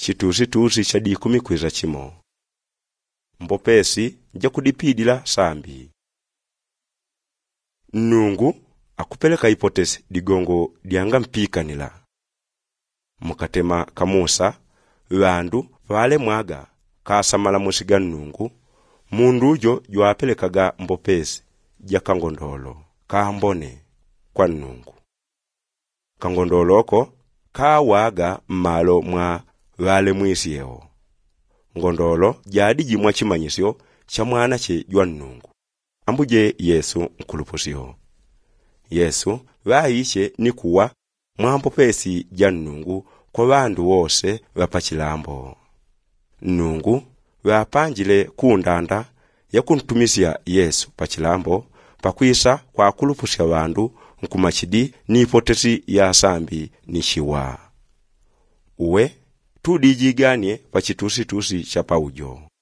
chitusi cha dikumi kwiza chimo. Mbopesi nja kudipidila sambi. Nungu akupeleka hipotesi digongo dianga mpikanila. Mukatema kamusa, wandu wale mwaga kasamala musiga nungu, mundu ujo juapelekaga mbopesi ja kangondolo, kaambone kwa nungu. Kangondoloko kawaga mmalo mwa wale mwisi yeo. Ngondolo jadi jimwa chimanyisyo cha mwana che jwa nungu. Ambuje Yesu nkulupusyo. Yesu waishe ni kuwa mwampopesi ja nungu kwa wandu wose wapachilambo. Nungu wapanjile kundanda ya kuntumisia Yesu pachilambo pakwisa kwa kulupusya wandu nkumachidi ni hipotesi ya sambi nishiwa. Uwe tudijiganie pachitusi cha paujo.